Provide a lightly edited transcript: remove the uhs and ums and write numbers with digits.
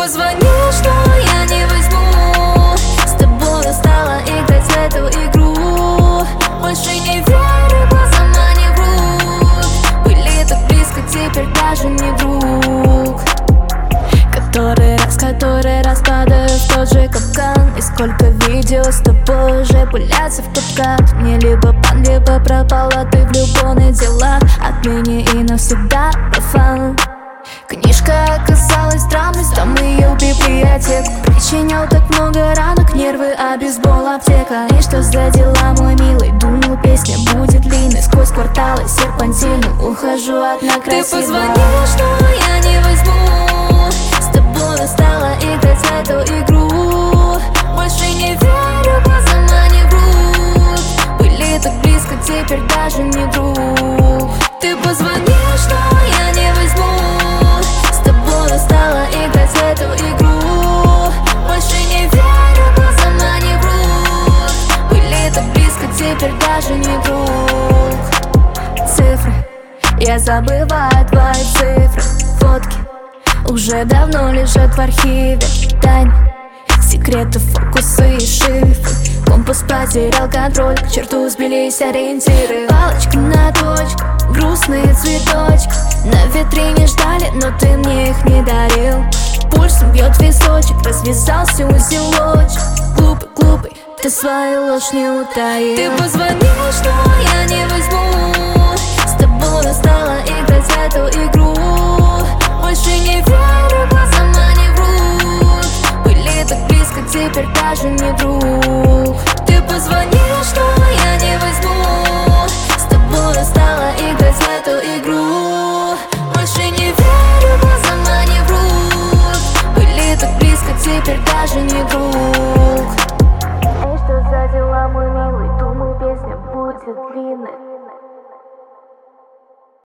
позвонишь, что я не возьму. С тобой устала играть в эту игру. Больше не верю, глаза не врут. Были так близко, теперь даже не друг. Который раз падаю в тот же капкан. И сколько видео с тобой уже пылятся в капках. Мне либо пан, либо пропала ты в любовных делах. Отныне и навсегда профан. Книжка оказалась драмой, там ее в библиотеку. Причинял так много ранок, нервы, обезбол, аптека. И что за дела, мой милый? Думал, песня будет длинной. Сквозь кварталы серпантином ухожу от красивого. Ты позвонишь, что я не возьму. С тобой устала играть в эту игру. Больше не верю, глаза не врут. Были так близко, теперь даже не друг. Ты позвонишь, что я не возьму. С тобой устала играть в эту игру. Больше не верю, глаза не врут. Были так близко, теперь даже не друг. Цифры, я забываю твои цифры. Фотки уже давно лежат в архиве. Тайны, секреты, фокусы и шифры. Компас потерял контроль, к черту сбились ориентиры. Палочка на точку, грустные цветочки на витрине ждали, но ты мне их не дарил. Пульсом бьет височек, развязался узелочек. Глупый, глупый, ты свою ложь не утаил. Ты позвонишь, что я